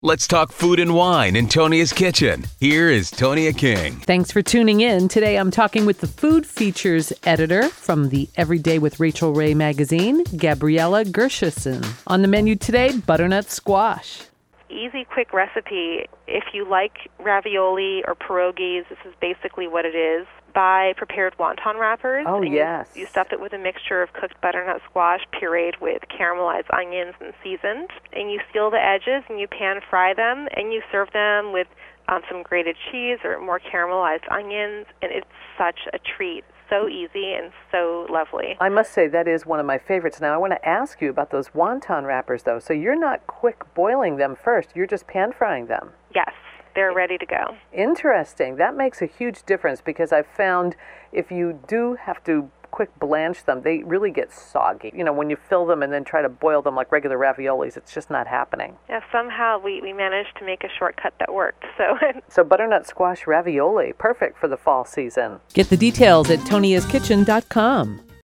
Let's talk food and wine in Tonia's Kitchen. Here is Tonia King. Thanks for tuning in. Today I'm talking with the food features editor from the Everyday with Rachel Ray magazine, Gabriella Gershuson. On the menu today, butternut squash. Easy, quick recipe. If you like ravioli or pierogies, this is basically what it is. Buy prepared wonton wrappers. Oh, yes. You stuff it with a mixture of cooked butternut squash pureed with caramelized onions and seasoned. And you seal the edges and you pan fry them and you serve them with some grated cheese or more caramelized onions. And it's such a treat. So easy and so lovely. I must say that is one of my favorites. Now I want to ask you about those wonton wrappers though. So you're not quick boiling them first, you're just pan frying them. Yes, they're ready to go. Interesting. That makes a huge difference because I've found if you do have to quick blanch them, they really get soggy. You know, when you fill them and then try to boil them like regular raviolis, it's just not happening. Yeah, somehow we managed to make a shortcut that worked. So butternut squash ravioli, perfect for the fall season. Get the details at toniaskitchen.com.